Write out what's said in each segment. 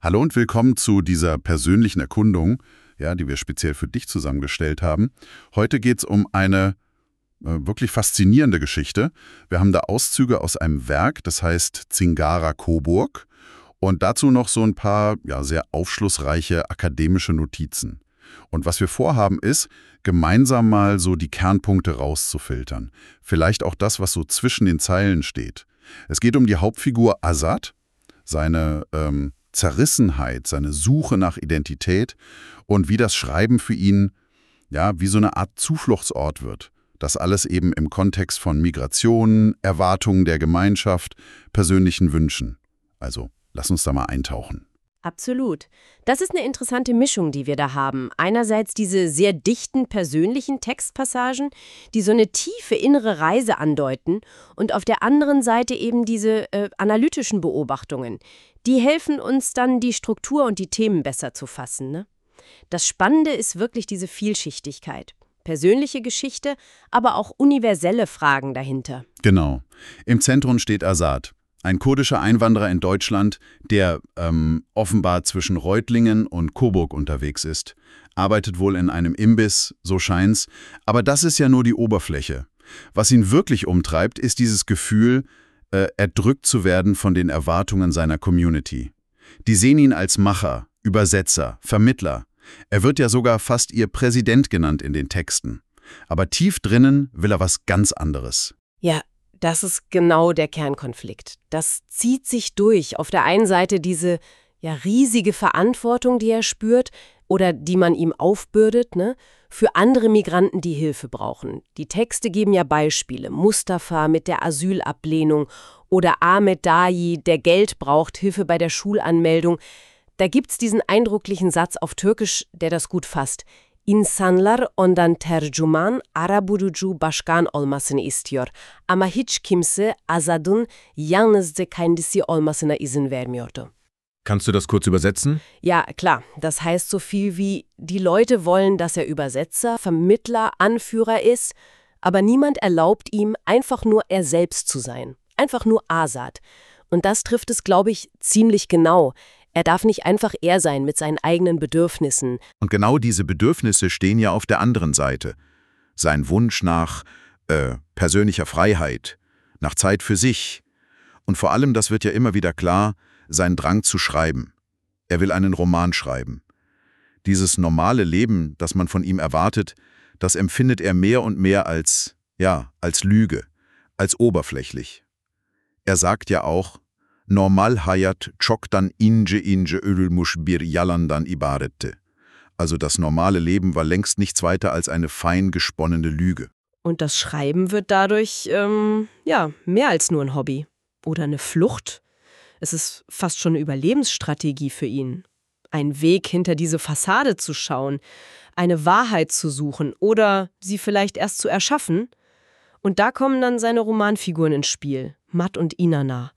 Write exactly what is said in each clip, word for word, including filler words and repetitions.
Hallo und willkommen zu dieser persönlichen Erkundung, ja, die wir speziell für dich zusammengestellt haben. Heute geht es um eine äh, wirklich faszinierende Geschichte. Wir haben da Auszüge aus einem Werk, das heißt Zingara Coburg, und dazu noch so ein paar ja, sehr aufschlussreiche akademische Notizen. Und was wir vorhaben ist, gemeinsam mal so die Kernpunkte rauszufiltern. Vielleicht auch das, was so zwischen den Zeilen steht. Es geht um die Hauptfigur Azad, seine ähm, Zerrissenheit, seine Suche nach Identität und wie das Schreiben für ihn ja wie so eine Art Zufluchtsort wird. Das alles eben im Kontext von Migration, Erwartungen der Gemeinschaft, persönlichen Wünschen. Also, lass uns da mal eintauchen. Absolut. Das ist eine interessante Mischung, die wir da haben. Einerseits diese sehr dichten persönlichen Textpassagen, die so eine tiefe innere Reise andeuten, und auf der anderen Seite eben diese äh, analytischen Beobachtungen. Die helfen uns dann, die Struktur und die Themen besser zu fassen, ne? Das Spannende ist wirklich diese Vielschichtigkeit. Persönliche Geschichte, aber auch universelle Fragen dahinter. Genau. Im Zentrum steht Azad, ein kurdischer Einwanderer in Deutschland, der ähm, offenbar zwischen Reutlingen und Coburg unterwegs ist. Arbeitet wohl in einem Imbiss, so scheint's. Aber das ist ja nur die Oberfläche. Was ihn wirklich umtreibt, ist dieses Gefühl, äh, erdrückt zu werden von den Erwartungen seiner Community. Die sehen ihn als Macher, Übersetzer, Vermittler. Er wird ja sogar fast ihr Präsident genannt in den Texten. Aber tief drinnen will er was ganz anderes. Ja, das ist genau der Kernkonflikt. Das zieht sich durch. Auf der einen Seite diese ja, riesige Verantwortung, die er spürt oder die man ihm aufbürdet, ne, für andere Migranten, die Hilfe brauchen. Die Texte geben ja Beispiele. Mustafa mit der Asylablehnung oder Ahmed Dayi, der Geld braucht, Hilfe bei der Schulanmeldung. Da gibt's diesen eindrücklichen Satz auf Türkisch, der das gut fasst. İnsanlar ondan tercüman arabulucu başkan olmasını istiyor. Ama hiç kimse Azad'ın yalnızca kendisi olmasına izin vermiyordu. Kannst du das kurz übersetzen? Ja, klar. Das heißt so viel wie, die Leute wollen, dass er Übersetzer, Vermittler, Anführer ist, aber niemand erlaubt ihm, einfach nur er selbst zu sein. Einfach nur Azad. Und das trifft es, glaube ich, ziemlich genau. Er darf nicht einfach er sein mit seinen eigenen Bedürfnissen. Und genau diese Bedürfnisse stehen ja auf der anderen Seite. Sein Wunsch nach äh, persönlicher Freiheit, nach Zeit für sich. Und vor allem, das wird ja immer wieder klar, sein Drang zu schreiben. Er will einen Roman schreiben. Dieses normale Leben, das man von ihm erwartet, das empfindet er mehr und mehr als, ja, als Lüge, als oberflächlich. Er sagt ja auch, Normal hayat çoktan ince ince örülmüş bir yalandan ibarette. Also das normale Leben war längst nichts weiter als eine fein gesponnene Lüge. Und das Schreiben wird dadurch, ähm, ja, mehr als nur ein Hobby. Oder eine Flucht. Es ist fast schon eine Überlebensstrategie für ihn. Ein Weg, hinter diese Fassade zu schauen, eine Wahrheit zu suchen oder sie vielleicht erst zu erschaffen. Und da kommen dann seine Romanfiguren ins Spiel, Mat und Inanna.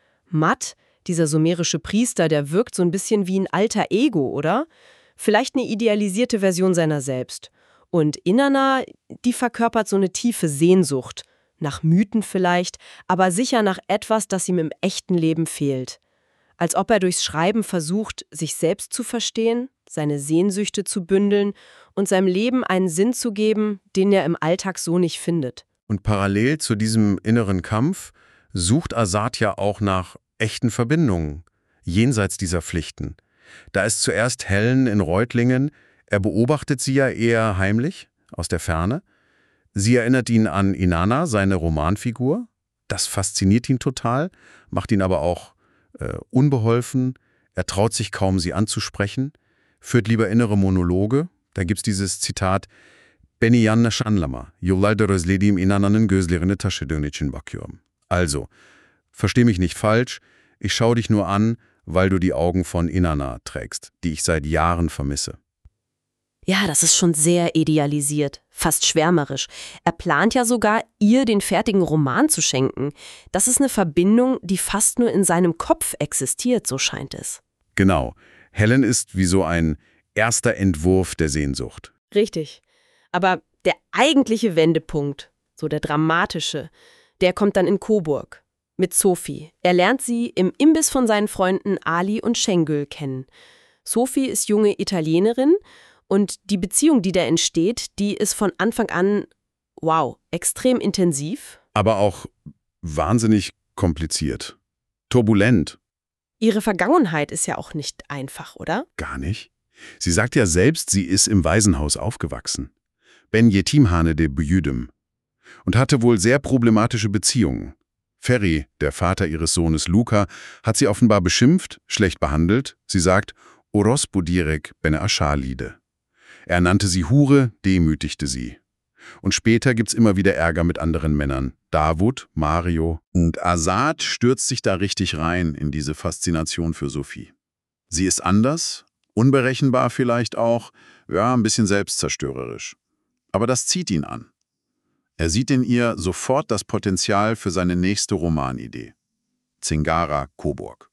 Mat, dieser sumerische Priester, der wirkt so ein bisschen wie ein alter Ego, oder? Vielleicht eine idealisierte Version seiner selbst. Und Inanna, die verkörpert so eine tiefe Sehnsucht. Nach Mythen vielleicht, aber sicher nach etwas, das ihm im echten Leben fehlt. Als ob er durchs Schreiben versucht, sich selbst zu verstehen, seine Sehnsüchte zu bündeln und seinem Leben einen Sinn zu geben, den er im Alltag so nicht findet. Und parallel zu diesem inneren Kampf sucht Azad ja auch nach echten Verbindungen, jenseits dieser Pflichten. Da ist zuerst Helen in Reutlingen, er beobachtet sie ja eher heimlich, aus der Ferne. Sie erinnert ihn an Inanna, seine Romanfigur. Das fasziniert ihn total, macht ihn aber auch äh, unbeholfen. Er traut sich kaum, sie anzusprechen, führt lieber innere Monologe. Da gibt's dieses Zitat, Beni yanlış anlama, yıllardır özlediğim Inanna'nın gözlerini taşıdığın için bakıyorum. Also, versteh mich nicht falsch, ich schau dich nur an, weil du die Augen von Inanna trägst, die ich seit Jahren vermisse. Ja, das ist schon sehr idealisiert, fast schwärmerisch. Er plant ja sogar, ihr den fertigen Roman zu schenken. Das ist eine Verbindung, die fast nur in seinem Kopf existiert, so scheint es. Genau. Helen ist wie so ein erster Entwurf der Sehnsucht. Richtig. Aber der eigentliche Wendepunkt, so der dramatische, der kommt dann in Coburg. mit Sophie. Er lernt sie im Imbiss von seinen Freunden Ali und Şengül kennen. Sophie ist junge Italienerin und die Beziehung, die da entsteht, die ist von Anfang an, wow, extrem intensiv. Aber auch wahnsinnig kompliziert. Turbulent. Ihre Vergangenheit ist ja auch nicht einfach, oder? Gar nicht. Sie sagt ja selbst, sie ist im Waisenhaus aufgewachsen. Ben Yetimhane de Büyüdüm. Und hatte wohl sehr problematische Beziehungen. Ferry, der Vater ihres Sohnes Luca, hat sie offenbar beschimpft, schlecht behandelt. Sie sagt, Orospu direk bene aşağılıydı. Er nannte sie Hure, demütigte sie. Und später gibt's immer wieder Ärger mit anderen Männern. Davut, Mario. Und Azad stürzt sich da richtig rein in diese Faszination für Sophie. Sie ist anders, unberechenbar vielleicht auch, ja, ein bisschen selbstzerstörerisch. Aber das zieht ihn an. Er sieht in ihr sofort das Potenzial für seine nächste Romanidee. Zingara Coburg.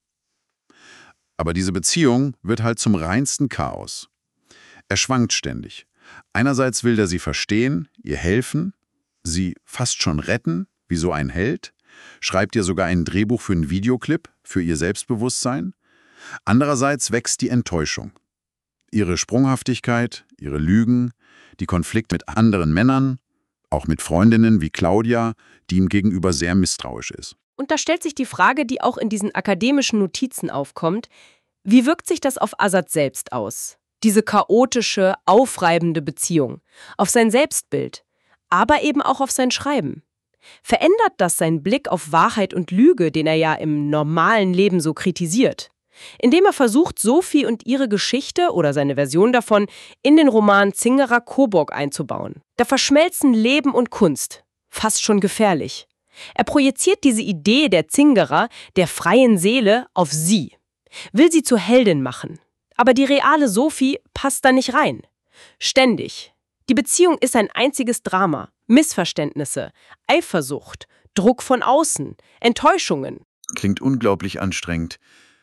Aber diese Beziehung wird halt zum reinsten Chaos. Er schwankt ständig. Einerseits will er sie verstehen, ihr helfen, sie fast schon retten, wie so ein Held, schreibt ihr sogar ein Drehbuch für einen Videoclip, für ihr Selbstbewusstsein. Andererseits wächst die Enttäuschung. Ihre Sprunghaftigkeit, ihre Lügen, die Konflikte mit anderen Männern, auch mit Freundinnen wie Claudia, die ihm gegenüber sehr misstrauisch ist. Und da stellt sich die Frage, die auch in diesen akademischen Notizen aufkommt, wie wirkt sich das auf Azad selbst aus? Diese chaotische, aufreibende Beziehung, auf sein Selbstbild, aber eben auch auf sein Schreiben. Verändert das seinen Blick auf Wahrheit und Lüge, den er ja im normalen Leben so kritisiert? Indem er versucht, Sophie und ihre Geschichte oder seine Version davon in den Roman Zingara Coburg einzubauen. Da verschmelzen Leben und Kunst. Fast schon gefährlich. Er projiziert diese Idee der Zingara, der freien Seele, auf sie. Will sie zur Heldin machen. Aber die reale Sophie passt da nicht rein. Ständig. Die Beziehung ist ein einziges Drama. Missverständnisse, Eifersucht, Druck von außen, Enttäuschungen. Klingt unglaublich anstrengend.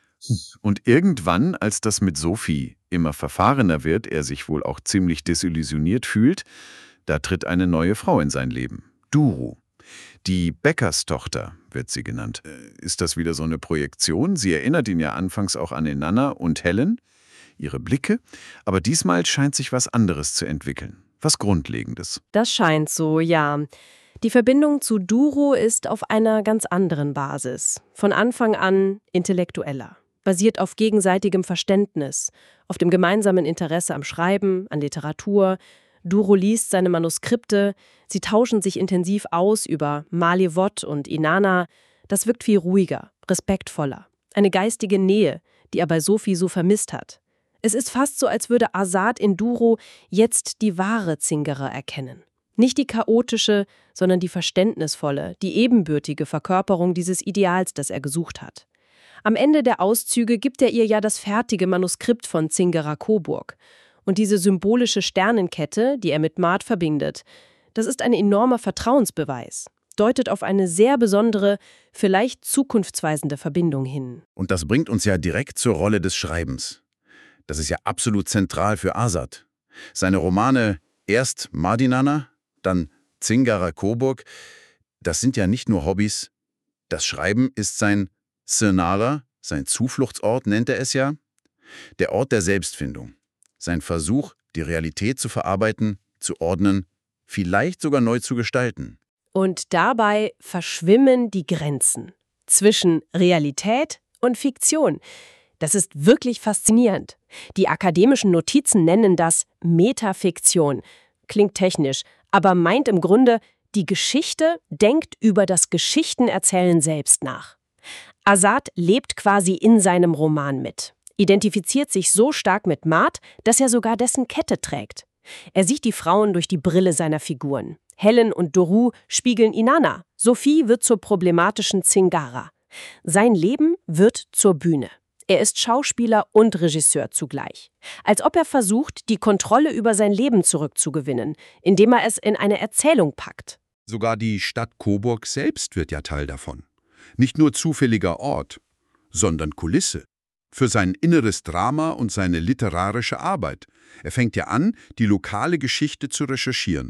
Und irgendwann, als das mit Sophie immer verfahrener wird, er sich wohl auch ziemlich desillusioniert fühlt, da tritt eine neue Frau in sein Leben. Duru. Die Bäckerstochter wird sie genannt. Ist das wieder so eine Projektion? Sie erinnert ihn ja anfangs auch an Inanna und Helen, ihre Blicke, aber diesmal scheint sich was anderes zu entwickeln. Was Grundlegendes. Das scheint so, ja. Die Verbindung zu Duru ist auf einer ganz anderen Basis. Von Anfang an intellektueller. Basiert auf gegenseitigem Verständnis, auf dem gemeinsamen Interesse am Schreiben, an Literatur. Duru liest seine Manuskripte, sie tauschen sich intensiv aus über Malivot und Inanna. Das wirkt viel ruhiger, respektvoller. Eine geistige Nähe, die er bei Sophie so vermisst hat. Es ist fast so, als würde Azad in Duru jetzt die wahre Zingara erkennen. Nicht die chaotische, sondern die verständnisvolle, die ebenbürtige Verkörperung dieses Ideals, das er gesucht hat. Am Ende der Auszüge gibt er ihr ja das fertige Manuskript von Zingara Coburg. Und diese symbolische Sternenkette, die er mit Maat verbindet, das ist ein enormer Vertrauensbeweis, deutet auf eine sehr besondere, vielleicht zukunftsweisende Verbindung hin. Und das bringt uns ja direkt zur Rolle des Schreibens. Das ist ja absolut zentral für Azad. Seine Romane erst Mardinana, dann Zingara Coburg, das sind ja nicht nur Hobbys. Das Schreiben ist sein Scenara, sein Zufluchtsort nennt er es ja, der Ort der Selbstfindung. Sein Versuch, die Realität zu verarbeiten, zu ordnen, vielleicht sogar neu zu gestalten. Und dabei verschwimmen die Grenzen zwischen Realität und Fiktion. Das ist wirklich faszinierend. Die akademischen Notizen nennen das Metafiktion. Klingt technisch, aber meint im Grunde, die Geschichte denkt über das Geschichtenerzählen selbst nach. Azad lebt quasi in seinem Roman mit, identifiziert sich so stark mit Maat, dass er sogar dessen Kette trägt. Er sieht die Frauen durch die Brille seiner Figuren. Helen und Duru spiegeln Inanna, Sophie wird zur problematischen Zingara. Sein Leben wird zur Bühne. Er ist Schauspieler und Regisseur zugleich. Als ob er versucht, die Kontrolle über sein Leben zurückzugewinnen, indem er es in eine Erzählung packt. Sogar die Stadt Coburg selbst wird ja Teil davon. Nicht nur zufälliger Ort, sondern Kulisse. Für sein inneres Drama und seine literarische Arbeit. Er fängt ja an, die lokale Geschichte zu recherchieren.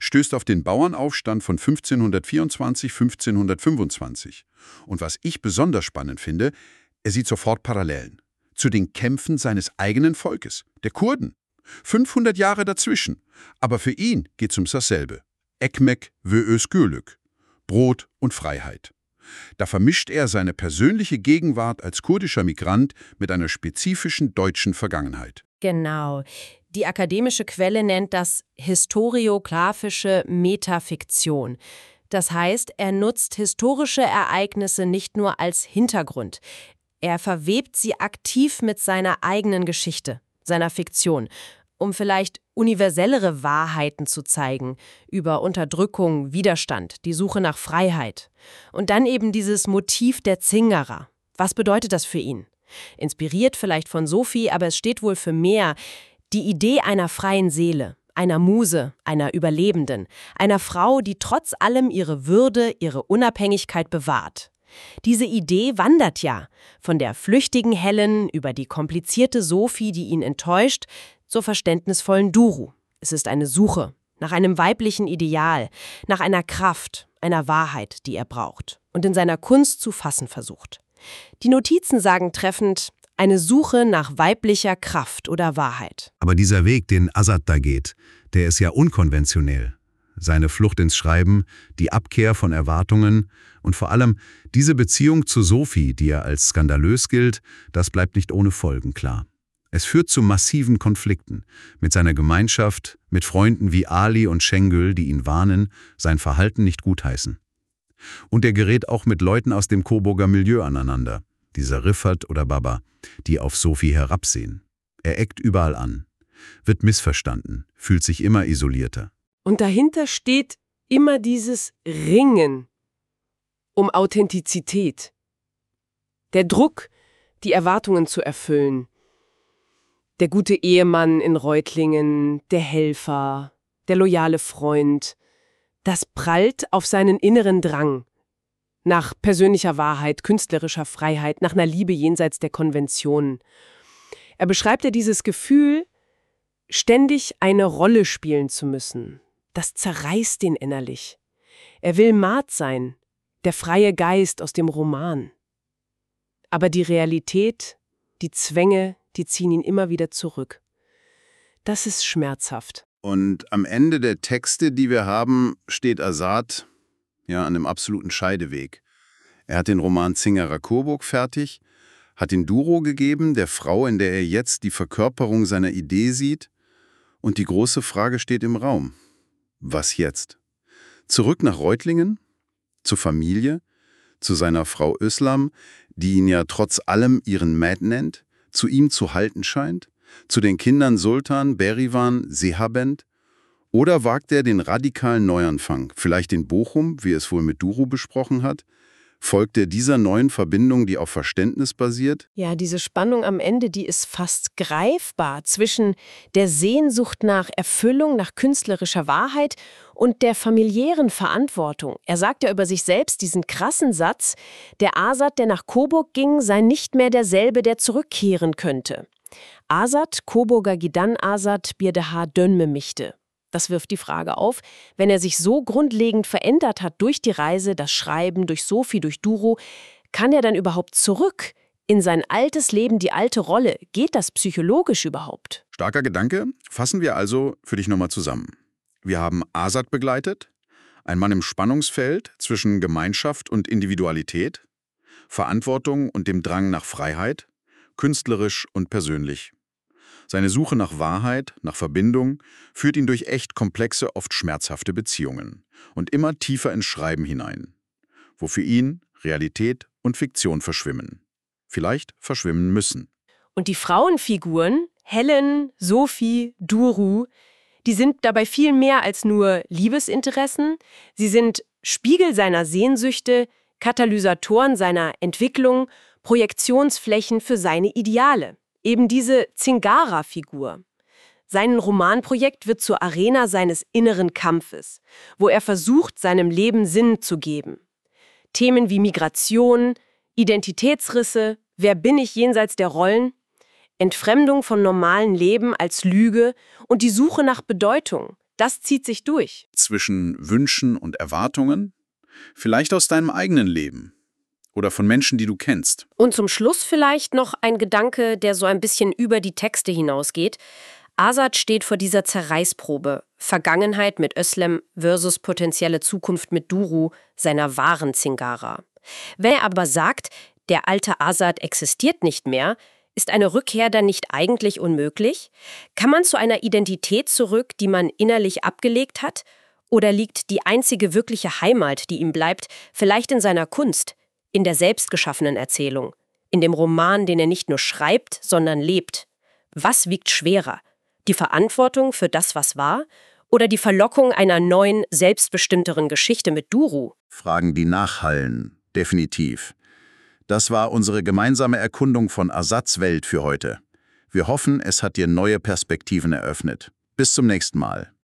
stößt auf den Bauernaufstand von fünfzehnhundertvierundzwanzig, fünfzehnhundertfünfundzwanzig. Und was ich besonders spannend finde, er sieht sofort Parallelen zu den Kämpfen seines eigenen Volkes, der Kurden. fünfhundert Jahre dazwischen. Aber für ihn geht's ums dasselbe. Ekmek ve özgürlük. Brot und Freiheit. Da vermischt er seine persönliche Gegenwart als kurdischer Migrant mit einer spezifischen deutschen Vergangenheit. Genau. Die akademische Quelle nennt das historiografische Metafiktion. Das heißt, er nutzt historische Ereignisse nicht nur als Hintergrund. Er verwebt sie aktiv mit seiner eigenen Geschichte, seiner Fiktion, um vielleicht universellere Wahrheiten zu zeigen über Unterdrückung, Widerstand, die Suche nach Freiheit. Und dann eben dieses Motiv der Zingerer. Was bedeutet das für ihn? Inspiriert vielleicht von Sophie, aber es steht wohl für mehr. Die Idee einer freien Seele, einer Muse, einer Überlebenden, einer Frau, die trotz allem ihre Würde, ihre Unabhängigkeit bewahrt. Diese Idee wandert ja von der flüchtigen Helen über die komplizierte Sophie, die ihn enttäuscht, zur verständnisvollen Duru. Es ist eine Suche nach einem weiblichen Ideal, nach einer Kraft, einer Wahrheit, die er braucht und in seiner Kunst zu fassen versucht. Die Notizen sagen treffend, eine Suche nach weiblicher Kraft oder Wahrheit. Aber dieser Weg, den Azad da geht, der ist ja unkonventionell. Seine Flucht ins Schreiben, die Abkehr von Erwartungen und vor allem diese Beziehung zu Sophie, die er als skandalös gilt, das bleibt nicht ohne Folgen klar. Es führt zu massiven Konflikten mit seiner Gemeinschaft, mit Freunden wie Ali und Şengül, die ihn warnen, sein Verhalten nicht gutheißen. Und er gerät auch mit Leuten aus dem Coburger Milieu aneinander, dieser Riffat oder Baba, die auf Sophie herabsehen. Er eckt überall an, wird missverstanden, fühlt sich immer isolierter. Und dahinter steht immer dieses Ringen um Authentizität. Der Druck, die Erwartungen zu erfüllen. Der gute Ehemann in Reutlingen, der Helfer, der loyale Freund. Das prallt auf seinen inneren Drang. Nach persönlicher Wahrheit, künstlerischer Freiheit, nach einer Liebe jenseits der Konventionen. Er beschreibt ja dieses Gefühl, ständig eine Rolle spielen zu müssen. Das zerreißt ihn innerlich. Er will Maat sein, der freie Geist aus dem Roman. Aber die Realität, die Zwänge, die ziehen ihn immer wieder zurück. Das ist schmerzhaft. Und am Ende der Texte, die wir haben, steht Azad ja, an einem absoluten Scheideweg. Er hat den Roman Zingerer Coburg fertig, hat ihn Duro gegeben, der Frau, in der er jetzt die Verkörperung seiner Idee sieht. Und die große Frage steht im Raum. Was jetzt? Zurück nach Reutlingen? Zur Familie? Zu seiner Frau Özlem, die ihn ja trotz allem ihren Mad nennt? Zu ihm zu halten scheint? Zu den Kindern Sultan, Berivan, Sehabend? Oder wagt er den radikalen Neuanfang, vielleicht in Bochum, wie es wohl mit Duro besprochen hat? Folgt er dieser neuen Verbindung, die auf Verständnis basiert? Ja, diese Spannung am Ende, die ist fast greifbar zwischen der Sehnsucht nach Erfüllung, nach künstlerischer Wahrheit und der familiären Verantwortung. Er sagt ja über sich selbst diesen krassen Satz, der Azad, der nach Coburg ging, sei nicht mehr derselbe, der zurückkehren könnte. Azad, Coburger Gidan Azad, bir daha dönmemişti. Das wirft die Frage auf, wenn er sich so grundlegend verändert hat durch die Reise, das Schreiben, durch Sophie, durch Duro, kann er dann überhaupt zurück in sein altes Leben, die alte Rolle? Geht das psychologisch überhaupt? Starker Gedanke. Fassen wir also für dich nochmal zusammen. Wir haben Azad begleitet, ein Mann im Spannungsfeld zwischen Gemeinschaft und Individualität, Verantwortung und dem Drang nach Freiheit, künstlerisch und persönlich. Seine Suche nach Wahrheit, nach Verbindung, führt ihn durch echt komplexe, oft schmerzhafte Beziehungen und immer tiefer ins Schreiben hinein, wo für ihn Realität und Fiktion verschwimmen. Vielleicht verschwimmen müssen. Und die Frauenfiguren, Helen, Sophie, Duru, die sind dabei viel mehr als nur Liebesinteressen. Sie sind Spiegel seiner Sehnsüchte, Katalysatoren seiner Entwicklung, Projektionsflächen für seine Ideale. Eben diese Zingara-Figur. Sein Romanprojekt wird zur Arena seines inneren Kampfes, wo er versucht, seinem Leben Sinn zu geben. Themen wie Migration, Identitätsrisse, wer bin ich jenseits der Rollen, Entfremdung von normalen Leben als Lüge und die Suche nach Bedeutung, Das zieht sich durch. Zwischen Wünschen und Erwartungen? Vielleicht aus deinem eigenen Leben. Oder von Menschen, die du kennst. Und zum Schluss vielleicht noch ein Gedanke, der so ein bisschen über die Texte hinausgeht. Azad steht vor dieser Zerreißprobe. Vergangenheit mit Özlem versus potenzielle Zukunft mit Duru, seiner wahren Zingara. Wenn er aber sagt, der alte Azad existiert nicht mehr, ist eine Rückkehr dann nicht eigentlich unmöglich? Kann man zu einer Identität zurück, die man innerlich abgelegt hat? Oder liegt die einzige wirkliche Heimat, die ihm bleibt, vielleicht in seiner Kunst, in der selbstgeschaffenen Erzählung, in dem Roman, den er nicht nur schreibt, sondern lebt? Was wiegt schwerer? Die Verantwortung für das, was war? Oder die Verlockung einer neuen, selbstbestimmteren Geschichte mit Duru? Fragen, die nachhallen, definitiv. Das war unsere gemeinsame Erkundung von Azads Welt für heute. Wir hoffen, es hat dir neue Perspektiven eröffnet. Bis zum nächsten Mal.